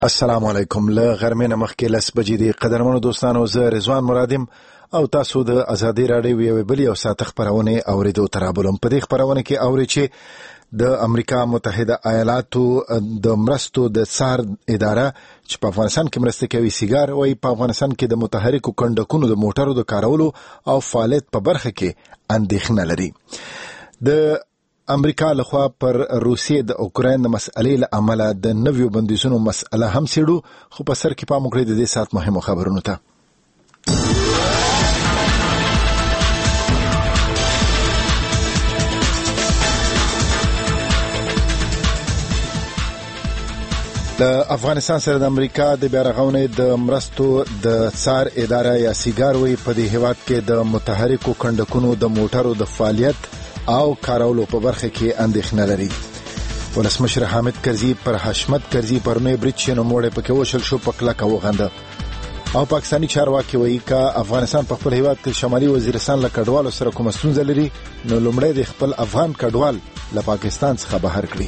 السلام علیکم. له غرمې نه مخکې 10 بجې دي. قدرمنو دوستانو، زه رضوان مرادم او تاسو د ازادي راډیو یوې بلې او ساعت خپرونې اورېدو ته رابولم. په دې خپرونه کې اورئ چې د امریکا متحده ایالاتو د مرستو د څار اداره چې په افغانستان کې مرسته کوي سیګار وایي په افغانستان کې د متحرکو کنډکونو د موټرو د کارولو او فعالیت په برخه کې اندېښنه لري. د امریکا لخوا پر روسیې د اوکراین د مسئلې له امله د نویو بندیزونو مسئله هم څېړو، خو په سر کې پام وکړئ د دې ساعت مهمو خبرونو ته. د افغانستان سره د امریکا د بیا رغونې د مرستو د څار اداره یا سیګار وایي په دې هیواد کې د متحرکو کنډکونو د موټرو د فعالیت او کارولو په برخه کې اندېښنه لري. ولسمشر حامد کرزي پر حشمت کرزي پر نوې برج شنو موړې پکې وشل شو په کلکه وغنده. او پاکستاني چارواکي وایي که افغانستان په خپل هیواد کې شمالي وزیرستان له کډوالو سره کومه ستونزه لري نو لومړی د خپل افغان کډوال له پاکستان څخه بهر کړي.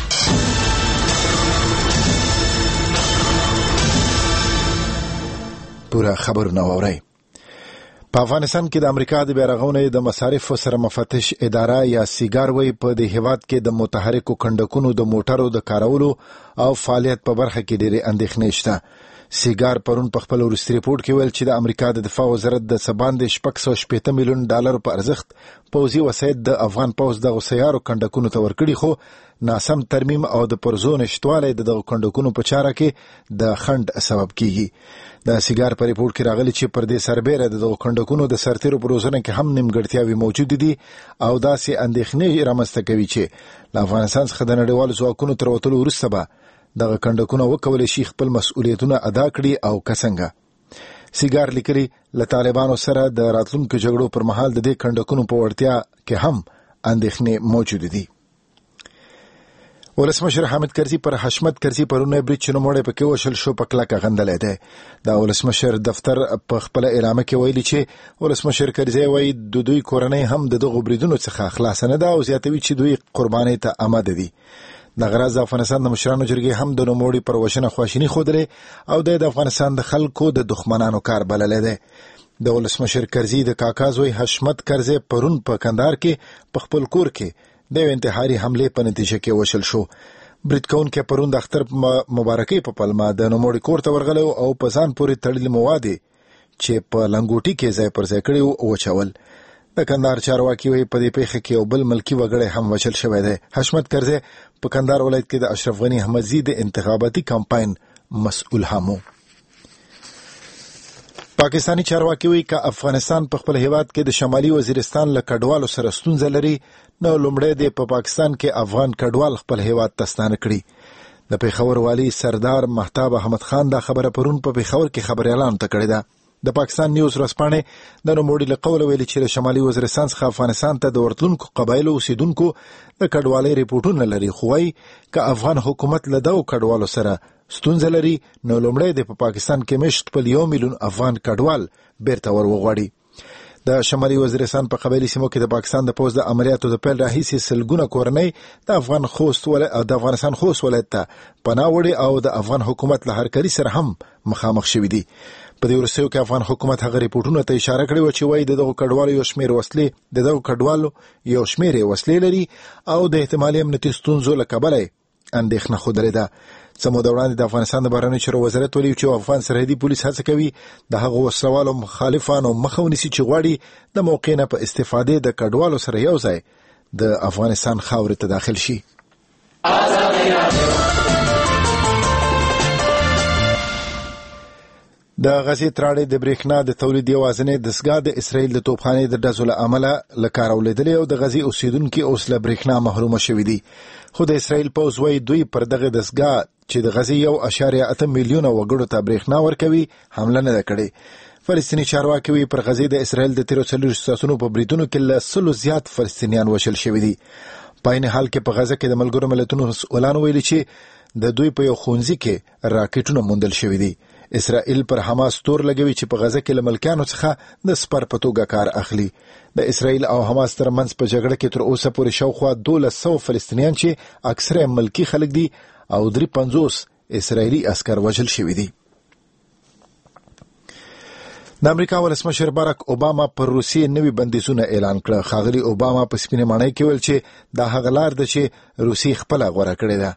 پورا خبرونه واورئ. په افغانستان کې د امریکا د بیا رغونې د مصارفو سره مفتش اداره یا سیګار وایي په دې هیواد کې د متحرکو کنډکونو د موټرو د کارولو او فعالیت په برخه کې ډېرې اندېښنې شته. سیګار پرون په خپل وروستي ریپورټ کې ویل چې د امریکا د دفاع وزارت د څه باندې $680 میلیون په ارزښت پوځي وسایط د افغان پوځ دغو سیارو کنډکونو ته ورکړي، خو ناسم ترمیم او د پرزو نشتوالی د دغو کنډکونو په چاره کې د خنډ سبب کیږي. د سیګار په ریپورټ کې راغلي چې پر دې سربیره د دغو کنډکونو د سرتیرو په روزنه کې هم نیمګړتیاوې موجود دي او داسې اندېښنې رامنځته کوي چې له افغانستان څخه د نړیوالو ځواکونو تر وتلو وروسته به دغه کنډکونه وکولی شي خپل مسؤلیتونه ادا کړي او که څنګه. سیګار لیکلي له طالبانو سره د راتلونکو جګړو پر مهال د دې کنډکونو په وړتیا کې هم اندېښنې موجود دي. ولسمشر حامد کرزي پر حشمت کرزي پرونه برج شنو موړې پکې وشل شو په کلکه غندلې ده. د ولسمشر دفتر په خپل اعلامیه کې ویلي چې ولسمشر کرزي وایي د دوی کورنۍ هم د دغو بریدونو څخه خلاص نه ده او زیاتوي چې دوی قربانۍ ته آماده دي. د غرض افغانستان د مشرانو جرګې هم د نوموړي پر وژنه خواشیني ښودلې او د افغانستان د خلکو د دښمنانو کار بللی دی. د ولسمشر کرزي د کاکا زوی حشمت کرزي پرون په کندهار کې په خپل کور کې د انتحاري حملې په نتیجه کې وشل شو. برید کوونکی پرون د اختر مبارکۍ په پلمه د نوموړي کور ته ورغلی او په ځان پورې تړلي مواد چې په لنګوټي کې ځای پر ځای کړي وچول. د کندهار چارواکي وایي په دې پیښه کې یو بل ملکي وګړی هم وژل شوی دی. حشمت کرزي په کندهار ولایت کې د اشرف غني احمدزي د انتخاباتي کمپاین مسؤل هم و. پاکستانی چارواکي وایي که افغانستان په خپل هیواد کې د شمالي وزیرستان له کډوالو سره ستونزه لري نو لومړی د په پاکستان کې افغان کډوال خپل هیواد ته ستانه کړي. د پېښور والي سردار مهتاب احمد خان دا خبره پرون په پېښور کې خبريالانو ته کړې ده. د پاکستان نیوز ورځپاڼې د نوموړي له قوله ویلي چې له شمالي وزیرستان څخه افغانستان ته د ورتلونکو قبایلو اوسیدونکو د کډوالۍ ریپورټونه لري، خو وایي که افغان حکومت له دغو کډوالو سره ستونزه لري نو لومړی د په پاکستان کې مشت په 1 میلیون افغان کډوال بیرته ور وغواړي. د شمالي وزیرستان په قبایلي سیمو کې د پاکستان د پوځ د عملیاتو د پیل راهیسې سلګونه کورنۍ د افغانستان خوست ولایت ته پناه وړي او د افغان حکومت له هرکلي سره هم مخامخ شوي دي. په دې وروستیو کې افغان حکومت هغه ریپورټونو ته اشاره کړې وه چې وایي دغو کډوالو یو شمېر وسلې لري او د احتمالي امنیتي ستونزو له کبله اندېښنه ښودلې ده. څه موده وړاندې د افغانستان د بهرنیو چارو وزارت ویلي چې افغان سرحدي پولیس هڅه کوي د هغو وسلوالو مخالفانو مخه ونیسي چې غواړي د موقع نه په استفادې د کډوالو سره یو ځای د افغانستان خاورې ته داخل شي. د غزې تراړې د برېښنا د تولید یوازینۍ دستګاه د اسرائیل د توپخانې د ډزو له امله له کاره ولوېدلې او د غزې اوسېدونکي اوس له برېښنا محرومه شوي دي. خو د اسرائیل پوځ وایي دوی پر دغه دستګاه چې د غزې 1.8 میلیونه وګړو ته برېښنا ورکوي حمله نه ده کړې. فلسطیني چارواکي وایي پر غزې د اسرائیل د تیرو 40 ساعتونو په بریدونو کې له 100 زیات فلسطینیان وژل شوي دي. په عین حال کې په غزه کې د ملګرو ملتونو مسؤلانو ویلي چې د دوی په یو ښوونځي کې راکټونه موندل شوي دي. اسرائیل پر حماس تور لګوي چې په غزه کې له ملکیانو څخه د سپر په توګه کار اخلي. د اسرائیل او حماس ترمنځ په جګړه کې تر اوسه پورې شاوخوا 1200 فلسطینیان چې اکثره ملکی خلک دي او 350 اسرائیلي عسكر وژل شوي دي. د امریکا ولسمشر باراک اوباما پر روسیې نوي بندیزونه اعلان کړه. ښاغلي اوباما په سپینې ماڼۍ کې ویل چې دا هغه لار ده چې روسیې خپله غوره کړې ده.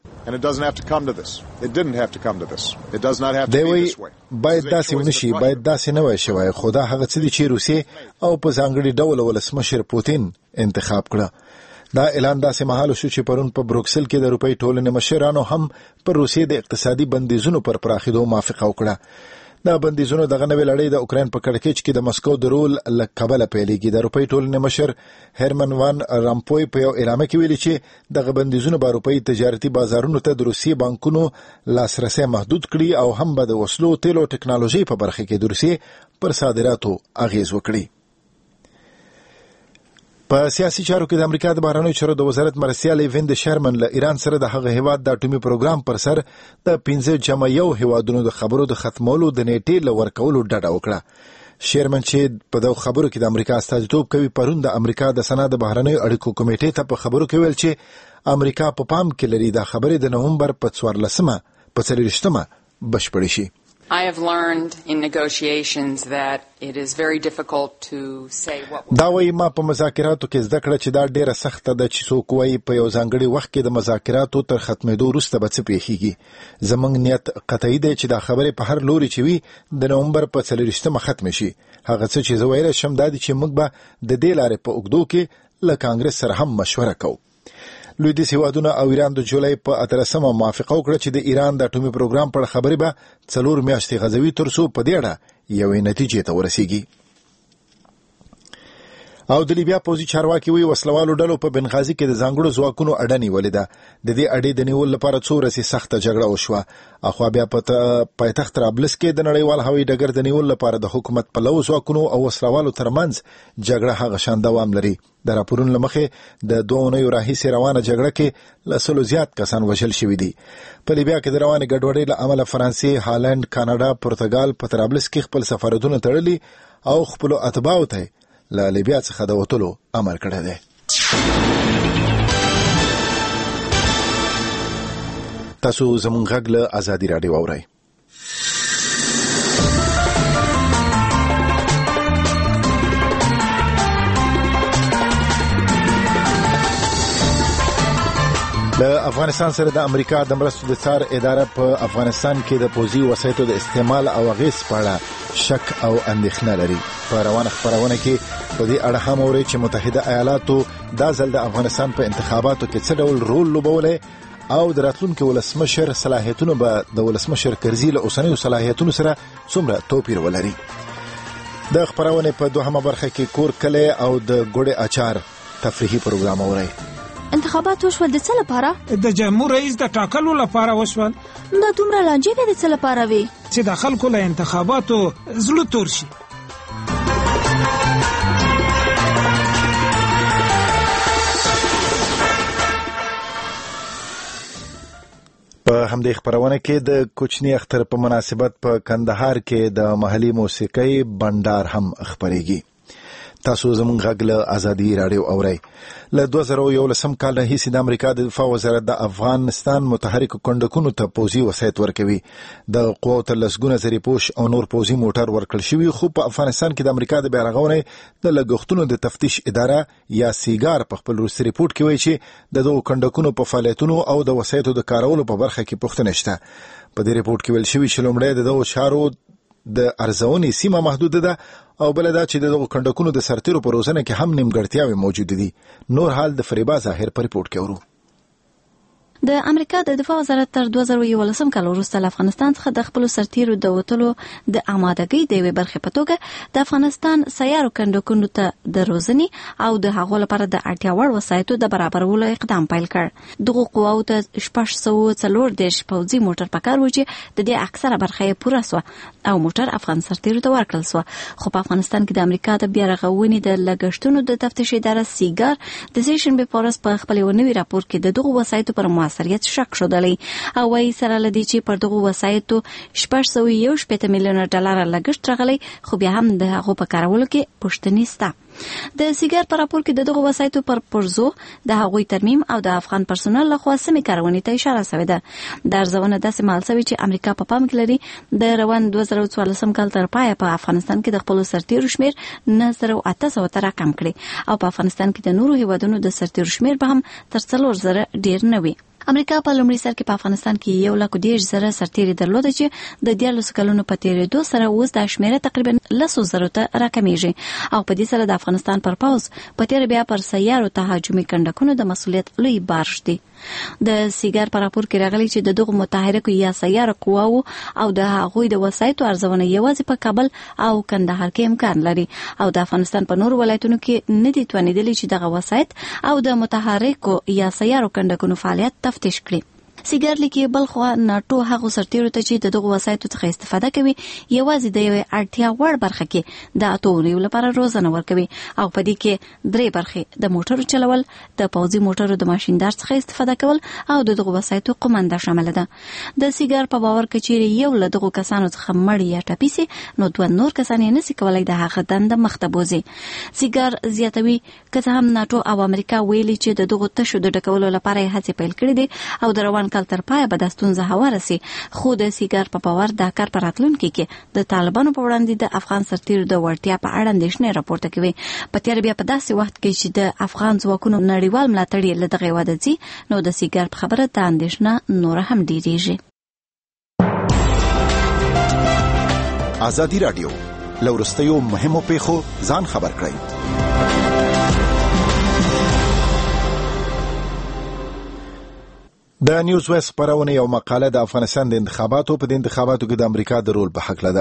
دی وایي باید داسې ونشي، باید داسې نه وای شوی، خو دا هغه څه دي چې روسیې او په ځانګړي ډول ولسمشر پوتین انتخاب کړه. دا اعلان داسې مهال شو چې پرون په بروکسل کې د اروپایي ټولنې مشرانو هم پر روسیې د اقتصادي بندیزونو پر پراخېدو موافقه وکړه. دا بندیزونه دغه نوې لړۍ د اوکراین په کړکېچ کې د مسکو د رول له کبله پیلېږي. د اروپایي ټولنې مشر هرمن وان رامپوی په یو اعلامیه کې ویلي چې دغه بندیزونه به اروپایي تجارتي بازارونو ته د روسیې بانکونو لاسرسی محدود کړي او هم به د وسلو، تیلو او ټکنالوژۍ په برخه کې د روسیې پر صادراتو اغیز وکړي. په سیاسي چارو کې د امریکا د بهرنیو چارو د وزارت مرستیال ایوین شرمن له ایران سره د هغه هیواد د اټومي پروګرام پر سر د 15 هیوادونو د خبرو د ختمولو د نیټې له ورکولو ډډه وکړه. شرمن چې په دغه خبرو کې د امریکا استازیتوب کوي پرون د امریکا د سنا د بهرنیو اړیکو کمیټې ته په خبرو کې ویل چې امریکا په پام کې لري د خبرې د نومبر په 14مه په 30مه بشپړې شي. I have learned in negotiations that it is very difficult to say what دا وایي ما په مذاکراتو کې زده کړه چې دا ډیره سخته ده چې څوک وایي په یو ځانګړي وخت کې د مذاکراتو تر ختمېدو وروسته به څه پیښیږي. زموږ نیت قطعي دی چې دا خبرې په هر لوري چې وي د نومبر په 30مه ختم شي. هغه څه چې زه ویلی شم دا دي چې موږ به د دې لارې په اوږدو کې له کانګرس سره هم مشوره کوو. لویدیځ هیوادونه او ایران د جولای په 18مه موافقه وکړه چې د ایران د اټومي پروګرام پر خبرې به 4 میاشتې غځوي تر څو په دې اړه یوې نتیجې ته ورسیږي. او د لیبیا پوځي چارواکي وی وسلوالو ډلو په بنغازي کې د ځانګړو ځواکونو اډه نیولې ده. د دې اډې د نیول لپاره څو ورځې سخته جګړه وشوه. اخوا بیا په پایتخت طرابلس کې د نړیوال هوایي ډګر د نیول لپاره د حکومت پلو ځواکونو او وسلوالو ترمنځ جګړه هغه شان دوام لري. د راپورونو له مخې د 2 اونیو راهیسې روانه جګړه کې له 100 زیات کسان وژل شوي دي. په لیبیا کې د روانې ګډوډۍ له امله فرانسې، هالند، کاناډا، پرتګال په طرابلس کې خپل سفارتونه تړلي او خپل اتباعو ته له لیبیا څخه د وتلو امر کړی دی. تاسو زموږ غږ له ازادي راډیو اورئ. د افغانستان سره د امریکا د مرستو د څار اداره په افغانستان کې د پوځي وسایطو د استعمال او اغیز په اړه شک او اندېښنه لري. په روانه خبرونه کې په دې اړه هم اوري چې متحده ایالاتو دا ځل د افغانستان په انتخاباتو کې څه ډول رول لوبولی او د راتلونکي ولسمشر صلاحیتونه به د ولسمشر کرزي له اوسنیو صلاحیتونو سره څومره توپیر ولري. د خبرونه په دوهمه برخه کې کور کلی او د ګوړې اچار تفریحي پروګرام اوري. انتخابات وشول د څه لپاره؟ د جمهور رئیس د ټاکلو لپاره وشول. دا دومره لانجې به د څه لپاره وي؟ چې د خلکو له انتخاباتو زړه تور شي. په همدې خبرونه کې د کوچني اختر په مناسبت په کندهار کې د محلي موسیقۍ بندر هم خبرېږي. تاسو زموږ غږ له ازادي راډیو اورئ. له 2011 کال راهیسې د امریکا د دفاع وزارت د افغانستان متحرکو کنډکونو ته پوځي وسایط ورکوي. د قواو ته لسګونه زرې پوش او نور پوځي موټر ورکړل شوي، خو په افغانستان کې د امریکا د بیارغونې د لګښتونو د تفتیش اداره یا سیګار په خپل وروستي ریپورت کې وایي چې د دغو کنډکونو په فعالیتونو او د وسایطو د کارولو په برخه کې پوښتنه شته. په دې ریپورت کې ویل شوي چې لومړی د دغو چارو د ارزونې سیمه محدوده ده او بل دا چې دغه کنډکونو د سرتیرو په روزنه کې هم نیمګړتیاوې موجود دي. نور حال د فریبا ظاهر په ریپورت کې ورو. د امریکا د دفاع وزارت تر 2011 کال وروسته له افغانستان څخه د خپل سرتیرو د وټلو د آمادګۍ د یوې برخې په توګه د افغانستان سیارو کنډکونو ته د روزنې او د هغو لپاره د اړتیا وړ وسایطو د برابرولو اقدام پیل کړ. دغه قواو ته 640 پوځي موټر پکار و چې د دې اکثره برخه یې پوره سوه او موټر افغان سرتیرو ته ورکړل سوه. خو په افغانستان کې د امریکا د بیارغونې د لګښتونو د تفتیش اداره سیګار د سیشن به پورس په خپل نوي راپور کې د دغه وسایطو پر موثریت شک شودلی او وايي سره لدی چې پر دغه وسایطو 671 میلیون ډالر لګښت راغلی، خو بیا هم د هغو په کارولو کې پوښتنې شته. د سیګار په راپور کې دغه وسایتو پر پرزو د هغوی ترمیم او د افغان پرسونل لخوا سمې کارونې ته اشاره شوې ده. د ارزونه داسې مال شوی چې امریکا په پام کې لري د روان 2014 کال تر پایه په افغانستان کې د خپل سرتیرو شمیر 9800 ته راکم کړي او په افغانستان کې د نورو هیوادونو د سرتیرو شمیر به هم تر 4000 ډیر نه وي. امریکا په لومړي سر کې په افغانستان کې 1,10,000 سرتیري درلوده چې د 14 کلونو په تیریدو سره اوس د شمیره تقریبا 100,000 ته راکمیږي او په دې سره د افغانستان پر پوز په تیر بیا پر سیارو تهاجمي کندکونو د مسؤلیت لوی بار شدي. د سیګار په راپور کې راغلي چې د دغه متحرکو یا سیاره قواو او د هغوی د وسایتو ارزونه یوازې په کابل او کندهار کې امکان لري او د افغانستان په نورو ولایتونو کې نه دي توانیدلي چې دغه وسایت او د متحرکو یا سیارو کندکونو فعالیت تفتیش کړي. سیګار لیکي بلخوا ناټو هغه سرتیرو ته چې دغه وسایتو څخه استفاده کوي یوازې د یوې اړتیا وړ برخه کې د اتوونیو لپاره روزنه ورکوي او په دې کې 3 برخې د موټرو چلول، د پوځي موټرو د ماشیندار څخه استفاده کول او دغه وسایتو قومنده شامل ده. د سیګار په باور کچېری یو له دغه کسانو څخه مړ یا ټپي سي نو دوه نور کسان یې نشي کولای د هغه دنده مخته بوزي. سیګار زیاتوي که هم ناټو او امریکا ویلي چې دغه تشو د ډکولو لپاره هڅې پیل کړې دي او د روان کال تر پایه به د ستونزه هواره سي، خو د سیګار په باور د کار پر راتلونکي کې د طالبانو په وړاندې د افغان سرتیرو د وړتیا په اړه اندېښنې راپورته کوي. په تیر بیا په داسې وخت کې چې د افغان ځواکونو نړیوال ملاتړ یې له دغه واده ځي نو د سیګار په خبره د اندېښنه نور هم ډیریږي. ازادي رادیو لورستیو مهمو پیښو ځان خبر کړئ. د نیوز ویست خبرونه یو مقاله د افغانستان د انتخاباتو په انتخاباتو کې د امریکا د رول په حق لده.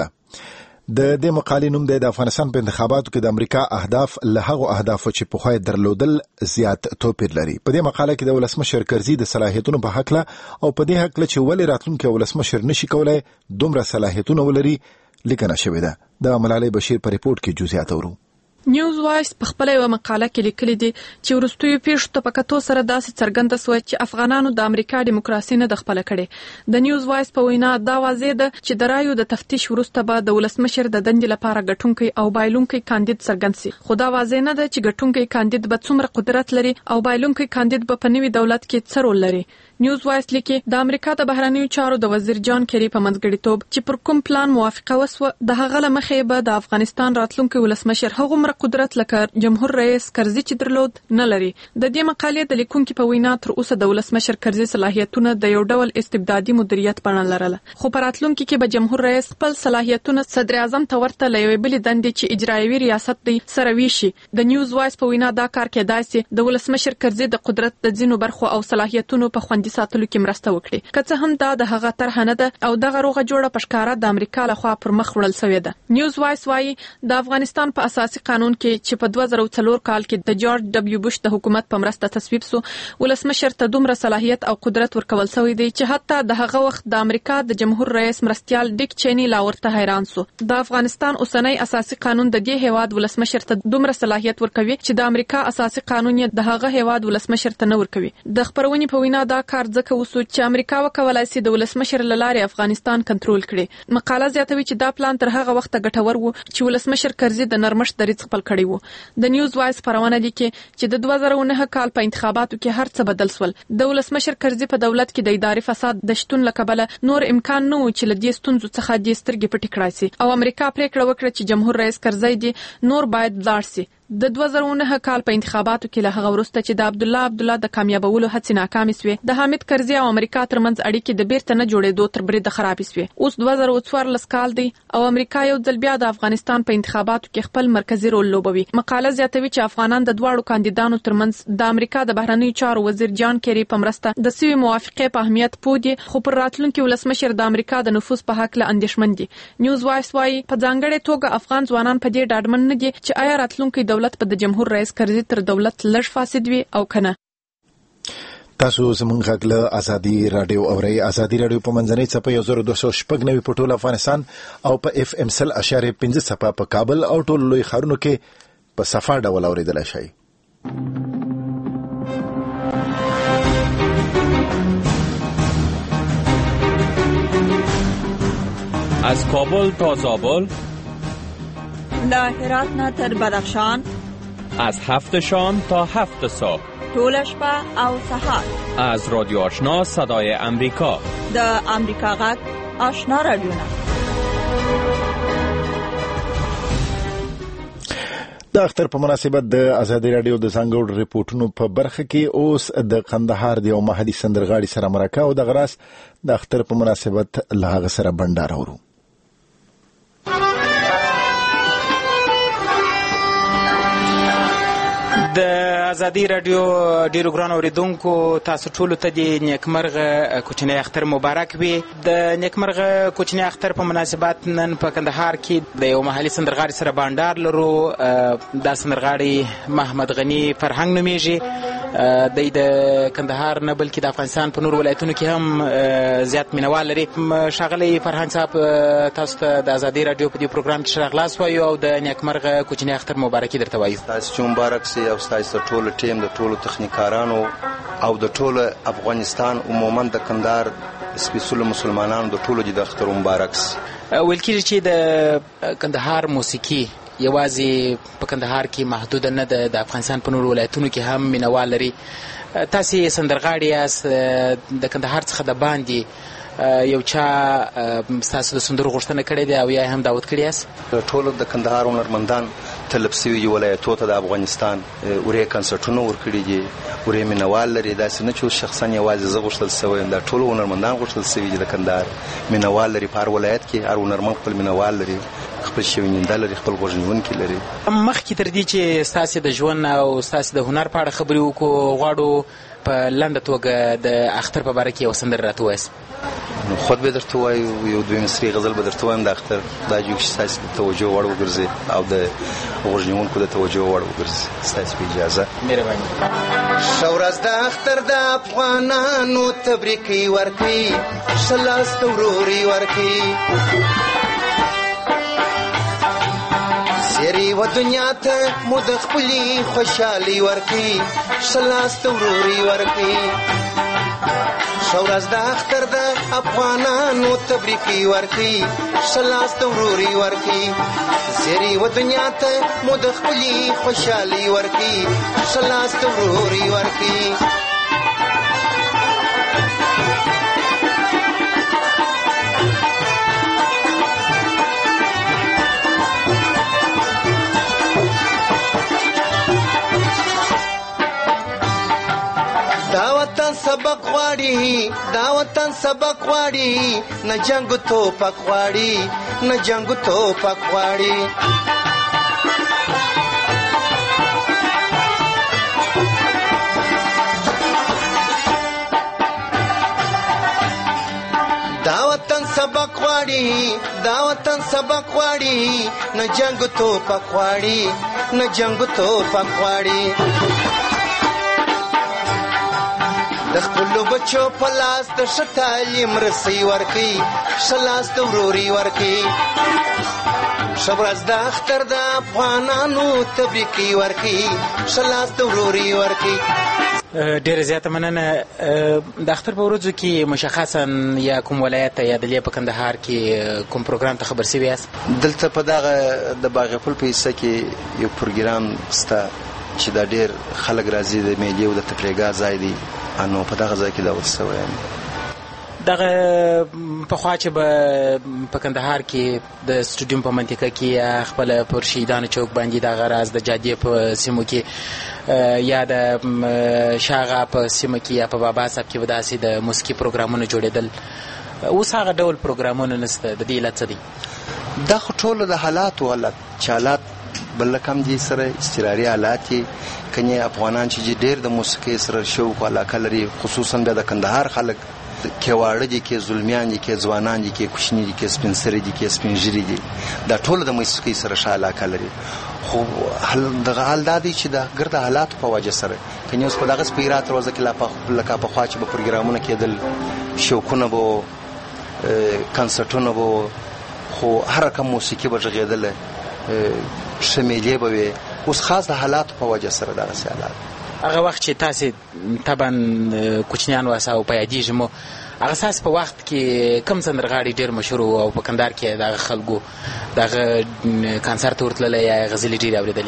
د دې مقالې نوم د افغانستان په انتخاباتو کې د امریکا اهداف له هغو اهدافو چې په خوای درلودل زیات توپیر لري. په دې مقاله کې د ولسمشر کرزي د صلاحیتونو په حق له او په دې حق له چې ولې راتلونکي ولسمشر نشي کولای دومره صلاحیتونه ولري لیکنه شوې ده. د ملالۍ بشیر په ریپورت کې جزئیات اورو. نیوز وایس په خپل یو مقاله کې لیکلي دي چې وروستیو پیښو ته په کتو سره داسې څرګنده شوه چې افغانانو د امریکا دیموکراسي نه د خپل کړي. د نیوز وایس په وینا دا واضح ده چې د رایو د تفتیش وروسته به د ولسمشر د دندې لپاره ګټونکي او بایلونکي کاندید څرګند شي، خو دا واضح نه ده چې ګټونکي کاندید به څومره قدرت لري او بایلونکي کاندید به په نوي دولت کې څه رول لري. نیوز وایس لیکي د امریکا د بهرنیو چارو د وزیر جان کیری په منځګړیتوب چې پر کوم پلان موافقه وسوه د هغه لمخې به د افغانستان راتلونکي ولسمشر هغه مر قدرت لکه جمهور رئیس کرزي چې درلود نه لري. د دې مقالې د لیکونکو په وینا تر اوسه د ولسمشر کرزي صلاحیتونه د یو ډول استبدادي مدیریت بڼه لرله، خو په راتلونکي کې به جمهور رئیس خپل صلاحیتونه صدر اعظم ته ورته لوي بل دندې چې اجرایوي ریاست دی سره ویشي. د نیوز وایس په وینا دا کار کېدای شي د ولسمشر کرزي د قدرت د ځینو برخو او صلاحیتونو په خوندي ساتلو کې مرسته وکړي، که څه هم دا د هغه طرحه نه ده او دغه روغه جوړه پښکارا د امریکا لخوا پر مخ وړل شوې ده. نیوز وایس وايي د افغانستان په اساسي قانون کې چې په 2004 کال کې د جورج دبليو بوش د حکومت په مرسته تصویب شو، ولسمشر ته دومره صلاحیت او قدرت ورکول شوی دی چې حتی د هغه وخت د امریکا د جمهور رئیس مرستيال ډیک چینی لا ورته حیران شو. د افغانستان اوسنۍ اساسي قانون د دې هیواد ولسمشر ته دومره صلاحیت ورکوي چې د امریکا اساسي قانون یې د هغه هیواد ولسمشر ته نه ورکوي. د خبرونې په وینا دا کار ځکه وسو چې امریکا وکولای شي د ولسمشر لارې افغانستان کنټرول کړي. مقاله زیاتوي چې دا پلان تر هغه وخت ګټور وو چې ولسمشر کرزي د نرمښت دریځ خپل کړی وو. د نیوز وایس خبرونه لیکي چې د 2009 کال په انتخاباتو کې هر څه بدل شول. د ولسمشر کرزي په دولت کې د اداري فساد د شتون لکبله نور امکان نه و چې له دې ستونزو څخه د سترګې پټې کړای شي او امریکا پریکړه وکړه چې جمهور رئیس کرزي دی نور باید لاړ شي. د 2009 کال په انتخاباتو کې له هغه وروسته چې د عبدالله د کامیابولو هڅې ناکامې شوې، د حامد کرزي او امریکا ترمنځ اړیکې د بیرته نه جوړېدو تر بریده خرابې شوې. اوس 2014 کال دی او امریکا یو ځل بیا د افغانستان په انتخاباتو کې خپل مرکزی رول لوبوي. مقاله زیاتوي چې افغانان د دواړو کاندیدانو ترمنځ د امریکا د بهرنیو چارو وزیر جان کیری په مرسته د سوي موافقه په اهمیت پوه خو پر راتلونکي ولسمشر د امریکا د نفوذ په حق له اندېښمن دي. نیوز وایس وايي په ځانګړې توګه افغان ځوانان په دې ډاډمن نه دي چې آیا راتلونکي دولت په د جمهور رئیس کرزي تر دولت لږ فاسد وي او کنه. تاسو زمونږ غږ له ازادي رادیو اورئ. ازادي رادیو په منځنۍ څپه 1296 په ټول افغانستان او په FM 100.5 څپه په کابل او ټول لوی ښارونو کې په صفا ډول اوریدلای شئ. از کابل تا زابل، له هرات نه تر بدخشان، از 7 شام تا 7 صبح ټول شپه او سهار از رادیو آشنا صدای امریکا د امریکا غږ آشنا رادیو. د اختر په مناسبت د ازادي رادیو د ځانګړو ریپورتونو په برخه کې اوس د قندهار د یو محلي سندرغاړي سره مرکه او د غراس د اختر په مناسبت له هغه سره بندار اورو. د ازادي رادیو ډیرو ګران اوریدونکو تاسو ټولو ته د نیکمرغه کوچنی اختر مبارک وي. د نیکمرغه کوچنی اختر په مناسبت نن په کندهار کې د یو محلي سندرغاړي سره بانډار لرو. دا سندرغاړي محمد غني فرهنګ نومیږي. د کندهار نه بلکې د افغانستان په نور ولایتونو کې هم زیات مینوال لري. ښاغلی فرهنګ صاحب تاسو ته د ازادي رادیو په دې پروګرام کې ښه راغلاست وایو او د نیکمرغه کوچنی اختر مبارکي درته وایو. تاسو چې مبارک سي او تاسو ټول ټیم د ټولو تخنیکارانو او د ټولو افغانستان عموما د کندهار سپیڅلو مسلمانانو د ټولو د اختر مبارک سي. ویل کېږي چې د کندهار موسیقي یوازې په کندهار کې محدود نه ده، د افغانستان په نورو ولایتونو کې هم مینوال لري. تاسې سندرغاړي یاست، د کندهار څخه د باندې یو چا ستاسو د سندرو غوښتنه کړې ده او یا هم دعوت کړی یاست؟ ټولو د کندهار هنرمندان طلب سوي دي ولایتو ته د افغانستان ورې کنسرټونه ورکړي دي، ورې مینوال لري. داسې نه چې شخصا یوازې زه غوښتل سوی یم، دا ټول هنرمندان غوښتل سوي دي. د کندهار مینوال لري، په هر ولایت کې هر هنرمند خپل مینوال لري، خپل شوینده لري، خپل غوږنیونکي لري. مخکې تر دې چې ستاسې د ژوند او ستاسې د هنر په اړه خبرې وکړو، غواړو په لنډه توګه د اختر په باره کې یو سندره راته ووایاست. نو خود به درته وایو، یو دوی مصري غزل به درته وایم د اختر، دا جو چې ستاسې د توجه وړ وګرځي او د غوږنیونکو د توجه وړ وګرځي. ستاسې په اجازه. مهرباني. ښه ورځ د اختر د افغانانو تبریکي ورکوي، ښه لاس ته وروري ورکوي، زیری و دنیا ته مو د خپلې خوشحالي ورکوي، ښه لاس ته وروري ورکوي. ښه ورځ د اختر د افغانانو تبریکي ورکوي، ښه لاس ته وروري ورکوي، زیری و دنیا ته مو د خپلې خوشحالي ورکوي، ښه لاس ته وروري ورکوي. سبق غواړي دا وطن سبق غواړي، نه جنگ توپک غواړي، نه جنگ توپک غواړي. دا وطن سبق غواړي دا وطن سبق غواړي، نه جنگ توپک غواړي، نه جنگ توپک غواړي. د خپلو بچو په لاس د ښه تعلیم رسۍ ورکوي، ښه لاس ته وروري ورکوي. ښه ورځ د اختر د افغانانو تبریکي ورکوي، ښه لاس ته وروري ورکوي. ډیره زیاته مننه. د اختر په ورځو کې مشخصا یا کوم ولایت یا د په کندهار کې کوم پروګرام ته خبر سوي یاست؟ دلته په دغه د باغپل په حصه کې یو پروګرام سته چې دا ډیر خلک راځي، د میلې او د تفریحګاه ځای دی، نو په دغه ځای کې دعوت سوی یم. دغه پخوا چې به په کندهار کې د سټوډیوم په منطقه کې خپله پر شهیدانو چوک باندې دغه راز د جادې په سیمو کې یا د شاغه په سیمه کې یا په بابا صاحب کې به داسې د موسیقي پروګرامونه جوړېدل. اوس هغه ډول پروګرامونه نشته. د دې علت څه دی؟ دا خو ټوله د حالاتو حالت چې حالات بل کم دي سره استراري حالات کني افغانان چې ډېر د موسیقي سره شوق او علاقه لري، خصوصا د کندهار خلک کې واړه دي، کې زلمیان دي، کې ځوانان دي، کې کوچني دي، کې سپین سري دي، کې سپین ژیري دي، دا ټول د موسیقي سره ښه علاقه لري. خو دغه حال دا دی چې د ګرد حالاتو په وجه سره کني اوس په دغه سپیرات روزه کې لکه په خوا چې به پروګرامونه کېدل، شوقونه به کنسرټونه به، خو هر رقم موسیقي به غږېدله، شمیلې به وي. اوس خاص د حالاتو په وجه سره دغسې حالات. هغه وخت چې تاسې طبعا کوچنیان واسه او په یادېږي مو، هغه ستاسې په وخت کې کوم سندرغاړي ډېر مشهور وو او په کندهار کې دغه خلکو دغه کنسرت ورتللی یا غزلې ډېرې اورېدلې؟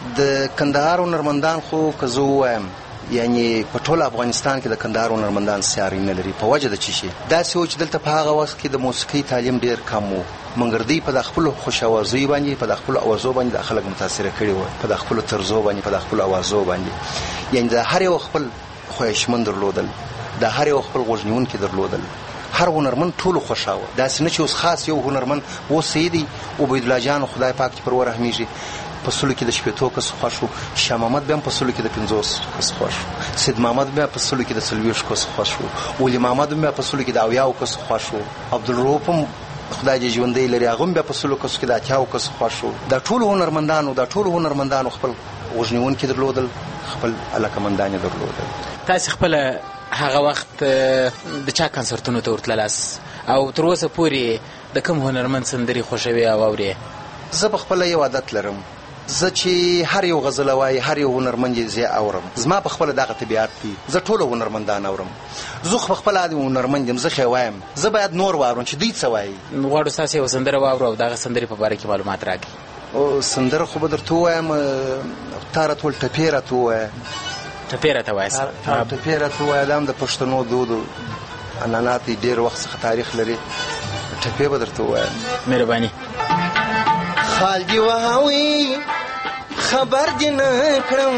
د کندهار هنرمندان خو که زه ووایم یعنی په ټول افغانستان کې د کندهار هنرمندان سیاري نه لري په وجه د چی شي داسې و چې دلته په هغه وخت کې د موسیقي تعلیم ډیر کم و مګر دوی په د خپلو خوش اوازیو باندې په د خپلو اوازو باندې د خلک متاثره کړي وو په د خپلو طرزو باندې په د خپلو اوازو باندې یعنی د هر یو خپل خواهشمند درلودل د هر یو خپل غوږ نیونکي درلودل هر هنرمند ټولو خوښاوه داسې نه چې اوس خاص یو هنرمند اوس سیدي عبیدالله جان خدای پاک چې پر ورحمیږي په سلو کې د شپېتو کس خوښ و شاه محمد بیا هم په سلو کې د 50 کس خوښ و سید محمد بیا په سلو کې د 40 کس خوښ و ولی محمد بیا په سلو کې د 80 کس خوښ و عبدالرؤف هم خدای دې ژوندی لري هغه بیا په سلو کس کې د 80 کس خوښ و دا ټول هنرمندانو خپل غوږنیونکي درلودل خپل علاقمندان درلودل تاسو خپل هغه وخت د چا کنسرتونو ته ورتللاس او تر اوسه پورې د کوم هنرمند سندري خوښوي او اوري زه په خپل یو عادت لرم زه چې هر یو غزل وای هر یو هنرمند زه اورم زما په خپل دغه طبيعت دی زه ټول هنرمندان اورم زه په خپل عادي هنرمند زه خوایم زه باید نور واورم چې دوی څه وایي غواړو تاسو یو سندره واورو او دغه سندري په اړه کې معلومات راکړئ او سندره خو به درته وایم تاره ټول ټپیره تو وای ټپیره ته وایي ټپیره تو وای د پښتنو دود عنعنات ډیر وخت څخه تاریخ لري ټپې به درته وایم مهرباني خالجی وهاوی خبر دې نه کړم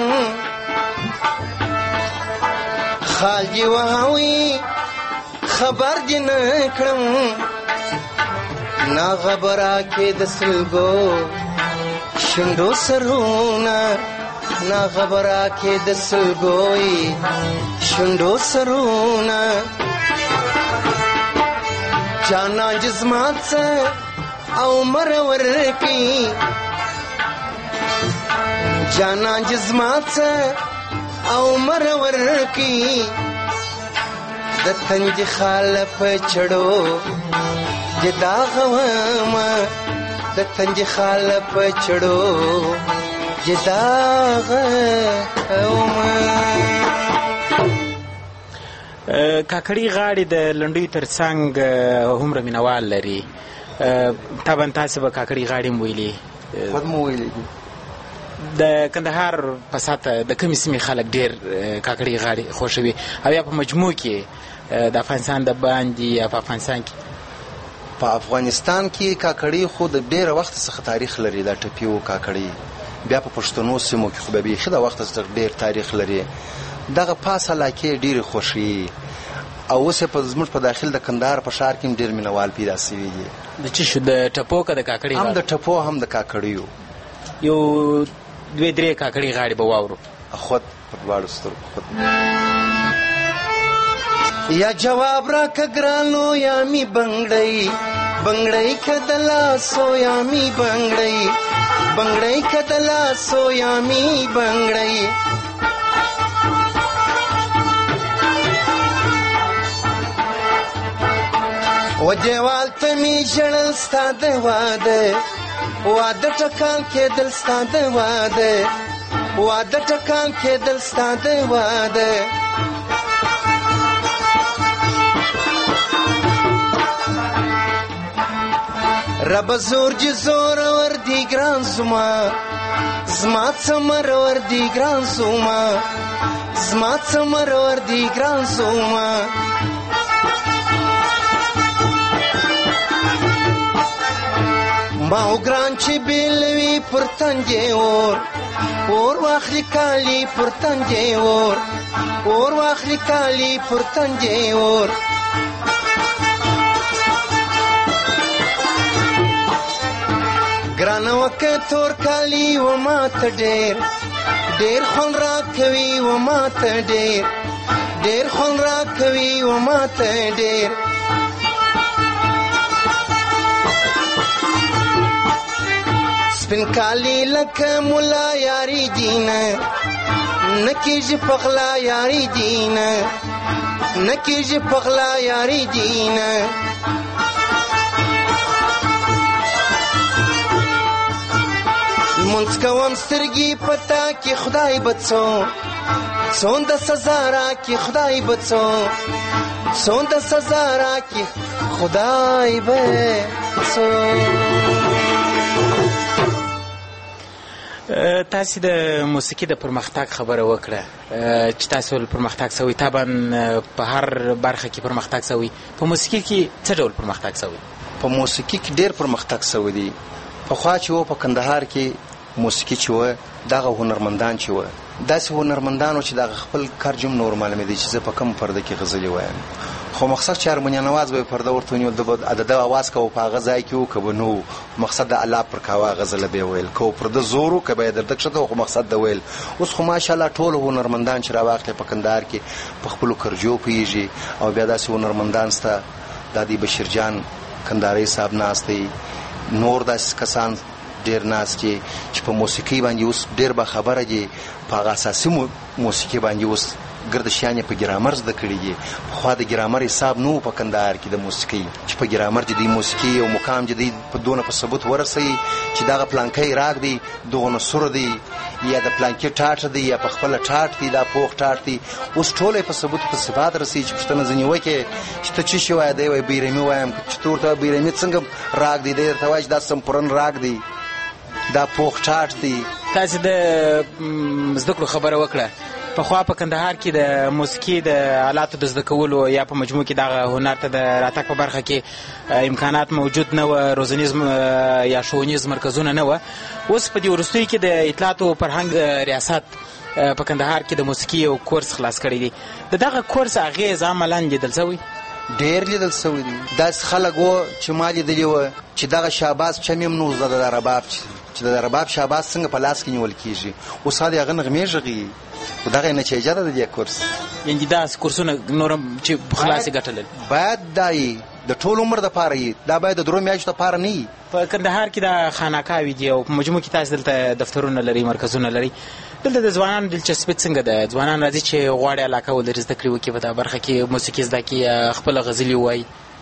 خالجی وهاوی خبر دې نه کړم نا خبره کې د سلګو شندو سرونه نا خبره کې د سلګوي شندو سرونه جانا جسمات او مرور کی جانا جسمات او مرور کی د تنج خال په چړو جدا غوما د تنج خال په چړو جدا غوما کاکړي غاړي د لنډوي ترڅنګ هومره مینوال لري طبعا تاسو به کاکړي غاړي ویلي خود مو ویلي د کندهار په ساته د کومې سیمې خلک ډېر کاکړي غاړي خوښوي او یا په مجموع کې د افغانستان د باندې یا په افغانستان کې په افغانستان کې کاکړي خو د ډېر وخت څخه تاریخ لري دا ټپیو کاکړي بیا په پښتنو سیمو کې خو به بیخي د وخت څخه ډېر تاریخ لري دغه پاس علاقې ډېرې خوښي او اوس په زموږ په داخل د کندهار په ښار کې ډېر مینوال پیدا شوي دي د چې شو د ټپو که د کاکړي هم د ټپو هم د کاکړیو یو دوې درې کاکړي غاړې به واورو خود په دواړو سترګو خود یا جواب را کګرانو یا می بنگړی بنگړی کدلا سو یا می بنگړی بنگړی کدلا سو یا می بنگړی و دیوال ته می ژړل ستا د واده ټکان کېدل ستا د واده ټکان کېدل ستا د واده رب زور جی زور ور دی ګران زما زما څمر ور دی ګران زما زما څمر ور دی ګران زما ما ګران چې بیلوي پر تنجه اور واخلي کالی پر تنجه اور واخلي کالی پر تنجه ګران وکه تور کالی و مات ډېر خون را کوي و مات ډېر خون را کوي و مات ډېر سپین کالی لکه مولا یاری جینا نکیج پخلا یاری جینا نکیج پخلا یاری جینا منځ کوم سترګې پتا کې خدای بچو څون د سزا را کې خدای بچو څون د سزا را کې خدای بچو تاسو د موسیقي د پرمختګ خبره وکړه چې تاسو پرمختګ سوی طبعا په هر برخه کې پرمختګ سوی په موسیقي کې څه ډول پرمختګ سوی په موسیقي کې ډېر پرمختګ سوی دی په خوا چې و په کندهار کې موسیقي چې و دغه هنرمندان چې و داسې هنرمندانو چې دغه خپل کار جم نور معلومه دي چې زه په کوم پرده کې غزلې وایم خو مقصد چې هارمونیان اواز به پرده ورته ونیول د اواز کوو په هغه ځای کې و که به نو مقصد د الله پر کاوه غزله به ویل کو پرده زور و که به در دک شته خو مقصد د ویل اوس خو ماشاءالله ټول هنرمندان چې راواخلې په کندهار کې په خپل کرجو پیږي او بیا داسې هنرمندان سته دادی بشیر جان کندهاري صاحب ناست دی نور داسې کسان ډېر ناست چې په موسیقي باندې اوس ډېر به خبره دي په هغه اساسي موسیقي باندې اوس ګرد شیان په ګرامر زده کړي دي خو د ګرامر حساب نو په کندهار کې د موسیقي چې په ګرامر دي د موسیقي او مقام دي په دونه په ثبوت ورسي چې دغه پلانکي راګ دي دغه سر دي یا د پلانکي ټاټ دي یا په خپل ټاټ دي دا پوخ ټاټ دي اوس ټوله په ثبوت په صفات رسي چې پښتنه ځنی وکي چې ته چی شوای دی وای بیرمی وایم چې تورته بیرمی څنګه راګ دي د تواج د سمپورن راګ دي دا پوخ ټاټ دي تاسو د زده کړو خبره وکړه په خوا په کندهار کې د موسیقي د آلاتو د زده کولو یا په مجموع کې دغه هنر ته د راتګ په برخه کې امکانات موجود نه و روزنیز یا ښوونیز مرکزونه نه و اوس په دې وروستیو کې د اطلاعات او فرهنګ ریاست په کندهار کې د موسیقي یو کورس خلاص کړی دی د دغه کورس اغېز عملاً لیدل شوی ډېر لیدل شوی دی داسې خلک و چې ما لیدلي وه چې دغه شهباز چمیم نو زده د رباب چې د رباب شهباز څنګه په لاس کې نیول کېږي اوس هغه نغمې غږي خو دغه نتیجه ده د دې کورس یعنې داسې کورسونه نور چې خلاصې ګټلل باید دا د ټول عمر دپاره یي دا باید د درو میاشتو دپاره نه وي په کندهار کې د خانقاوې دي او په مجموع کې تاسو دلته دفترونه لري مرکزونه لري دلته د ځوانانو دلچسپي څنګه ده ځوانان راځي چې غواړي علاقه ولري زده کړې وکړي په دغه برخه کې موسیقي زده کړي خپله غزلې ووایي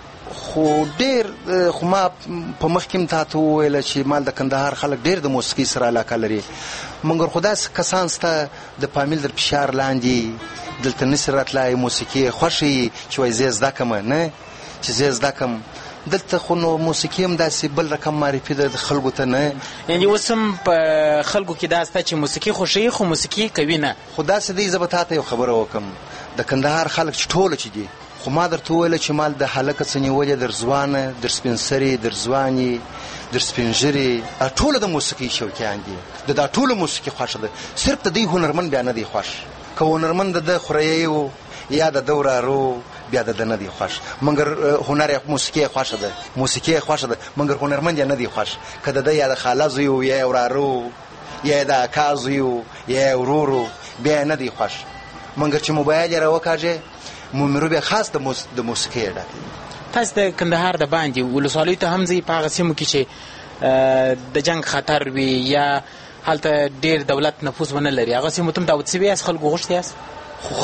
خو ډېر خو ما په مخکې هم تاته وویله چې مال د کندهار خلک ډېر د موسیقي سره علاقه لري مګر خو داسې کسان سته د فامیل در فشار لاندې دلته نسي راتلی موسیقي خوښه چې وایي زه زده کړم نه چې زه زده کړم دلته خو نو موسیقي هم داسې بل رقم معرفي ده د خلکو ته نه یعنې اوس هم په خلکو کې دا سته چې موسیقي خوښوي خو موسیقي کوي نه خو داسې دی زه به تا ته یو خبره وکړم د کندهار خلک چې ټوله چې دي خو ما درته وویله چې مال د هلکه څه نیولې در ځوانه در سپین سرې در ځوانې در سپین ژیرې ټوله د موسیقي شوقیان دي د دا ټوله موسیقي خوښه ده صرف د دې هنرمند بیا نه دی خوښ که هنرمند د خوریی و یا د ده ورارو بیا د ده نه دی خوښ مګر هنر موسیقي خوښه ده موسیقي خوښه ده مګر هنرمند یې نه دی خوښ که د ده یا د خاله زوی و یا یې ورارو یا یې د اکا زوی و یا یې ورورو بیا یې نه دی خوښ مګر چې موبایل یې راوکاږې مومرو بیا خاص د موسیقي ډک تاسو د کندهار د باندې ولسوالیو ته هم ځئ په هغه سیمو کې چې د جنګ خطر وي یا هلته ډېر دولت نفوذ ونه لري هغه سیمو ته هم دعوت شوي یاست خلکو غوښتي یاست خو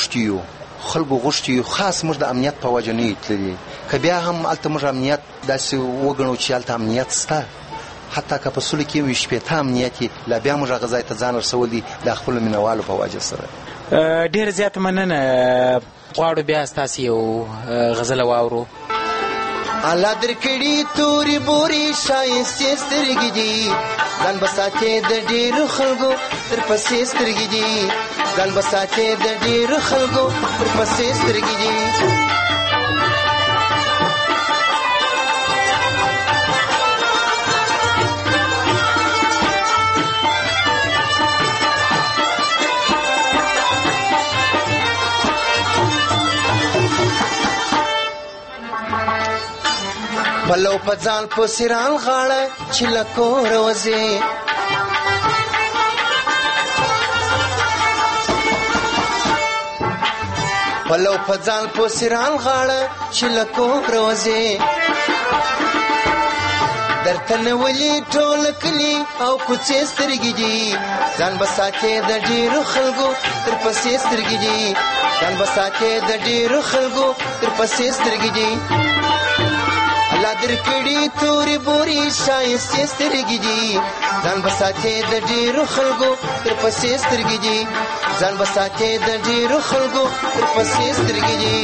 خلکو غوښتي یو خاص موږ د امنیت په وجه نه یو تللي که بیا هم هلته موږ امنیت داسې وګڼو چې هلته امنیت شته حتی که په سلو کې وي شپېته امنیت یې لا بیا موږ هغه ځای ته ځان رسول دي د خپلو مینهوالو په وجه سره ډېره زیاته مننه غواړو بیا ستاسې یو غزله واورو الله درکړي تورې بورې ښایستې سترګې دي ځان به ساتې د ډېرو خلکو درپسې سترګې دي ځان به ساتې د ډېرو خلکو درپسې سترګې دي پلو په ځان په سیران غاړه چې له کوره وځې پلو په ځان په سیران غاړه چې له کوره وځې درته نیولي ټول کلي او کوڅې سترګې دي ځان به ساتې د ډېرو خلکو درپسې سترګې دي ځان به ساتې د ډېرو خلکو درپسې سترګې دي الله درکړي تورې بورې ښایستې سترګې دي ځان به ساتې د ډېرو خلکو درپسې سترګې دي ځان به ساتې د ډېرو خلکو درپسې سترګې دي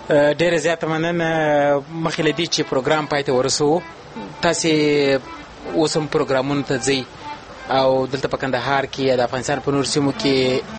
ډېره زیاته مننه. مخکې له دې چې پروګرام پای ته ورسوو، تاسې اوس هم پروګرامونو ته ځئ او دلته په کندهار کې د افغانستان په نورو سیمو کې